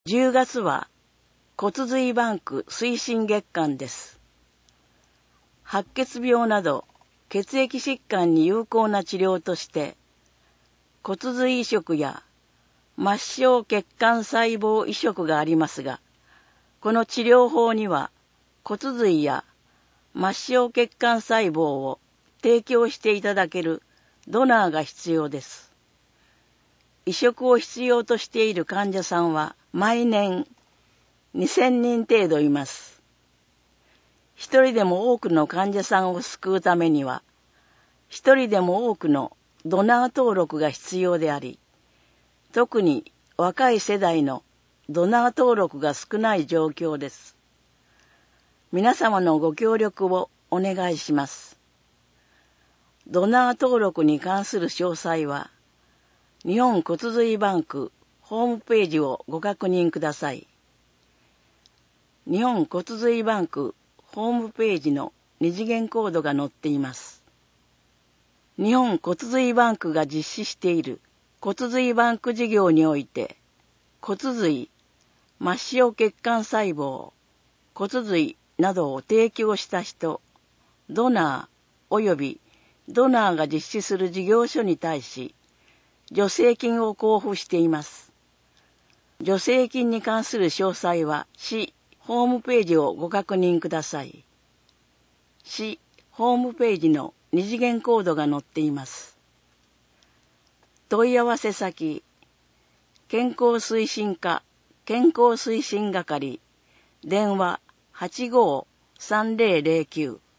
10月は骨髄バンク推進月間です。白血病など血液疾患に有効な治療として骨髄移植や末梢血管細胞移植がありますが、この治療法には骨髄や末梢血管細胞を提供していただけるドナーが必要です。移植を必要としている患者さんは毎年2000人程度います。一人でも多くの患者さんを救うためには、一人でも多くのドナー登録が必要であり、特に若い世代のドナー登録が少ない状況です。皆様のご協力をお願いします。ドナー登録に関する詳細は、日本骨髄バンクホームページをご確認ください。日本骨髄バンクホームページの二次元コードが載っています。日本骨髄バンクが実施している骨髄バンク事業において、骨髄、末梢血管細胞、骨髄などを提供した人、ドナー及びドナーが実施する事業所に対し、助成金を交付しています。助成金に関する詳細は市ホームページをご確認ください。市ホームページの二次元コードが載っています。問い合わせ先、健康推進課健康推進係、電話85-3009